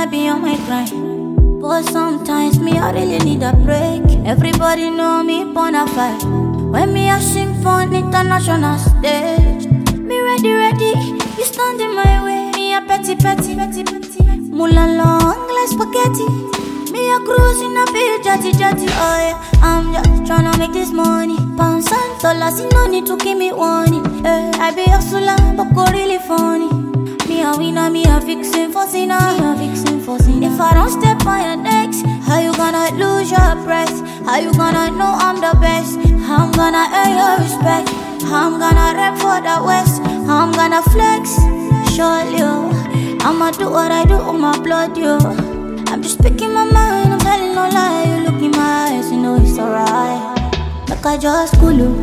I be on my grind. But sometimes me, I really need a break. Everybody know me bonafide. When me a sing for an international stage, me ready, you stand in my way. Me a petty. Moulin long like spaghetti. Me a cruise in a big jetty. Oh yeah, I'm just tryna make this money. Pounds and dollars, you no need to give me warning. I be hustler, but go really funny. Me a winner, me a vixen for sinner. If I don't step on your necks, how you gonna lose your breath? How you gonna know I'm the best? How I'm gonna earn your respect? How I'm gonna rap for the West? How I'm gonna flex? Surely, I'ma do what I do with my blood, yo. I'm just speaking my mind, I'm telling no lie. You look in my eyes, you know it's alright. Like I just kulu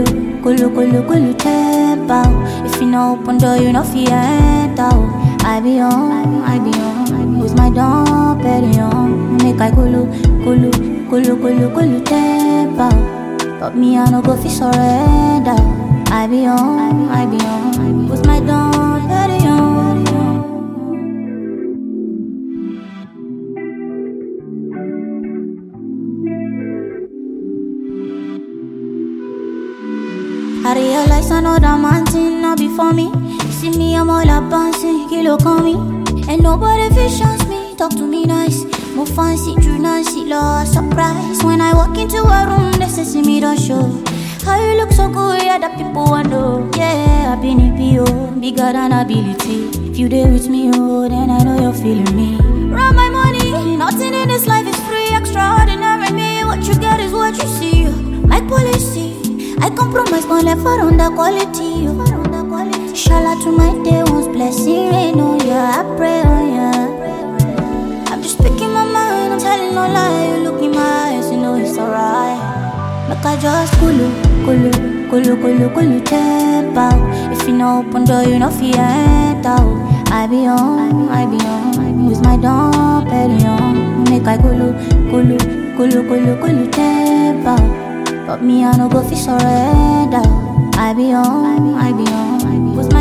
tempo. If you know open door, you know fear enter. I be on with my Dom Perignon. Make I kulu tempo. But me I no go fi surrender. I be on with my Dom Perignon. I realize I know that man thing not before me. See me, I'm all up bouncing, kilo call me. And nobody fish chance me, talk to me nice. More fancy, true Nancy, lost surprise. When I walk into a room, they say see me don't show. How you look so good, yeah, that people wonder. Yeah, I've been EPO, bigger than ability. If you there with me, oh, then I know you're feeling me. Run my money, nothing in this life is free, extraordinary me. What you get is what you see, my policy. I compromise my life around the quality. Shala to my day once blessing rain on ya. I pray on ya. I'm just speaking my mind, I'm telling no lie. You look in my eyes, you know it's alright. Like I just kulu tempo. If you know open door, you know fear enter. I be on with my Dom Perignon. Make I kulu tempo. But me I no go fi surrender. I be on with my